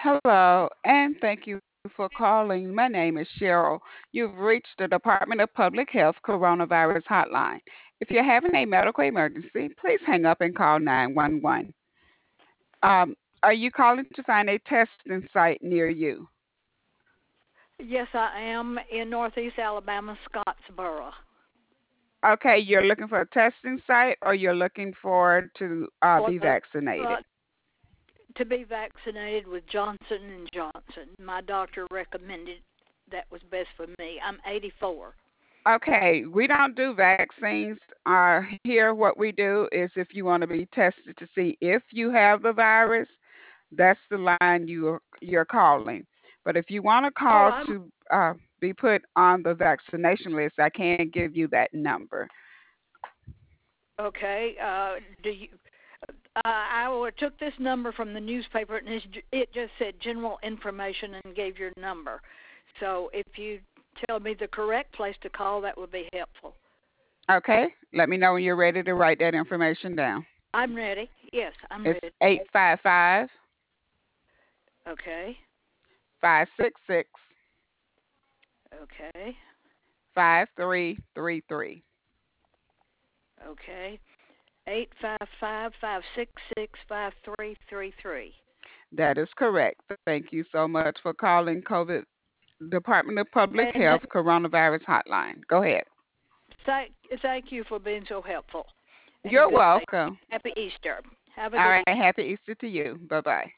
Hello, and thank you for calling. My name is Cheryl. You've reached the Department of Public Health Coronavirus Hotline. If you're having a medical emergency, please hang up and call 911. Are you calling to find a testing site near you? Yes, I am in Northeast Alabama, Scottsboro. Okay, you're looking for a testing site or you're looking for to For be the vaccinated? to be vaccinated with Johnson and Johnson. My doctor recommended that was best for me. I'm 84. Okay, we don't do vaccines. Here, what we do is if you want to be tested to see if you have the virus, that's the line you're calling. But if you want to Oh, call I'm to be put on the vaccination list, I can't give you that number. okay. Do you? I took this number from the newspaper, and it just said general information and gave your number. So if you tell me the correct place to call, that would be helpful. Okay, let me know when you're ready to write that information down. I'm ready. Yes, I'm It's ready. 855 Okay. 566 Okay. 5333. Okay. 855-566-5333. That is correct. Thank you so much for calling COVID Department of Public And Health Coronavirus Hotline. Go ahead. thank thank you for being so helpful. And You're good day. welcome. Happy Easter. Have a All good right. Happy Easter to you. Bye bye.